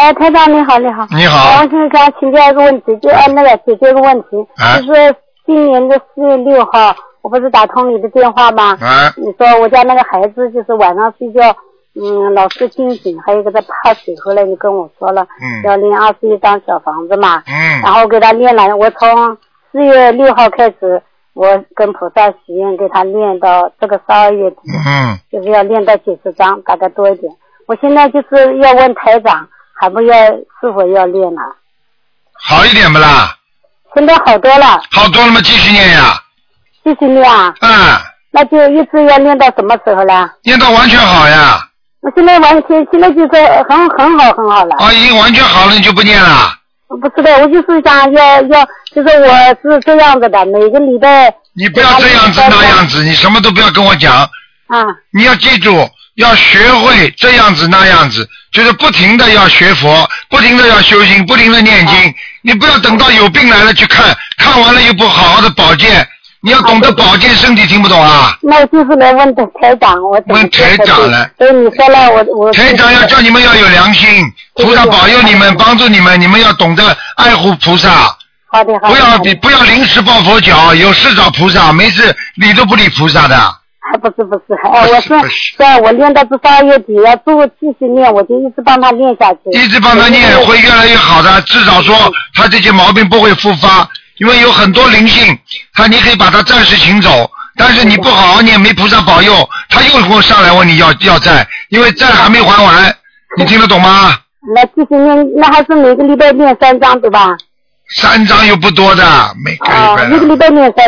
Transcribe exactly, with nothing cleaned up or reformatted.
哎，台长你好，你好。 你好。 我现在想请教一个问题，就呃那个解决一个问题， 啊、 就是今年的四月六号，我不是打通你的电话吗？ 啊。 你说我家那个孩子就是晚上睡觉，嗯，老是惊醒，还有个他怕水，后来你跟我说了，嗯，要练二十一张小房子嘛，嗯，然后给他练了，我从四月六号开始，我跟菩萨许愿给他练到这个十二月底，嗯，就是要练到九十张，大概多一点。我现在就是要问台长。还不要是否要练了？ 好一点不啦？ 现在好多了。好多了吗？继续念呀。 继续练啊？嗯。那就一直要练到什么时候呢？ 练到完全好呀。 我现在完全，现在就是很很好很好了。 啊，已经完全好了，你就不念了？ 不是的，我就是想要要，就是我是这样子的，每个礼拜。 你不要这样子那样子，你什么都不要跟我讲。 啊。 你要记住。要学会这样子那样子，就是不停的要学佛，不停的要修行，不停的念经。你不要等到有病来了去看，看完了又不好好的保健。你要懂得保健身体，听不懂啊？ 那就是来问的台长，我问台长了。 所以你说了，我我。 台长要叫你们要有良心，菩萨保佑你们，帮助你们，你们要懂得爱护菩萨。 好的好的。 不要不要临时抱佛脚，有事找菩萨，没事理都不理菩萨的。 不是不是，哎，我是在我练到这十二月底要做继续练，我就一直帮他练下去。 一直帮他练会越来越好的，至少说他这些毛病不会复发，因为有很多灵性，他你可以把他暂时请走，但是你不好好念，没菩萨保佑，他又会上来问你要要债，因为债还没还完，你听得懂吗？ 那继续练，那还是每个礼拜练三张对吧？ 三张又不多的，每个礼拜。 啊，一个礼拜练三。